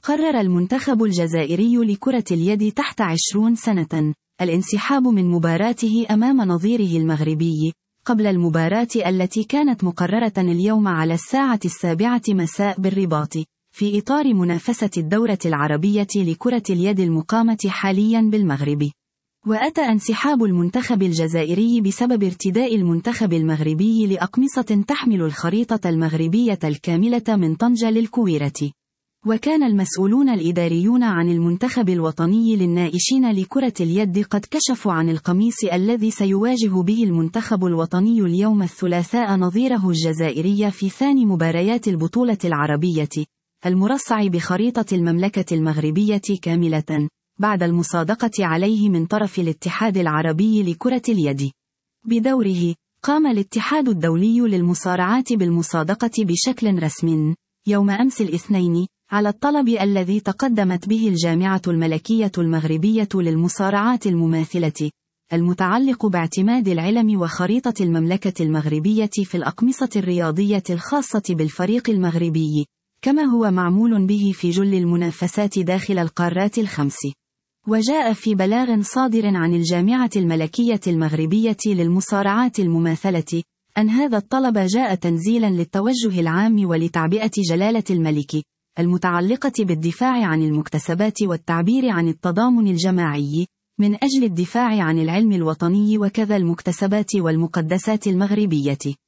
قرر المنتخب الجزائري لكرة اليد تحت 20 سنة الانسحاب من مباراته أمام نظيره المغربي، قبل المباراة التي كانت مقررة اليوم على 7:00 مساء بالرباط، في إطار منافسة الدورة العربية لكرة اليد المقامة حاليا بالمغرب. وأتى انسحاب المنتخب الجزائري بسبب ارتداء المنتخب المغربي لأقمصة تحمل الخريطة المغربية الكاملة من طنجة للكويرة. وكان المسؤولون الإداريون عن المنتخب الوطني للنائشين لكرة اليد قد كشفوا عن القميص الذي سيواجه به المنتخب الوطني اليوم الثلاثاء نظيره الجزائري في ثاني مباريات البطولة العربية المرصع بخريطة المملكة المغربية كاملة، بعد المصادقة عليه من طرف الاتحاد العربي لكرة اليد. بدوره، قام الاتحاد الدولي للمصارعات بالمصادقة بشكل رسمي يوم أمس الاثنين على الطلب الذي تقدمت به الجامعة الملكية المغربية للمصارعات المماثلة، المتعلق باعتماد العلم وخريطة المملكة المغربية في الأقمصة الرياضية الخاصة بالفريق المغربي، كما هو معمول به في جل المنافسات داخل القارات الخمس. وجاء في بلاغ صادر عن الجامعة الملكية المغربية للمصارعات المماثلة أن هذا الطلب جاء تنزيلا للتوجه العام ولتعبئة جلالة الملك، المتعلقة بالدفاع عن المكتسبات والتعبير عن التضامن الجماعي، من أجل الدفاع عن العلم الوطني وكذا المكتسبات والمقدسات المغربية.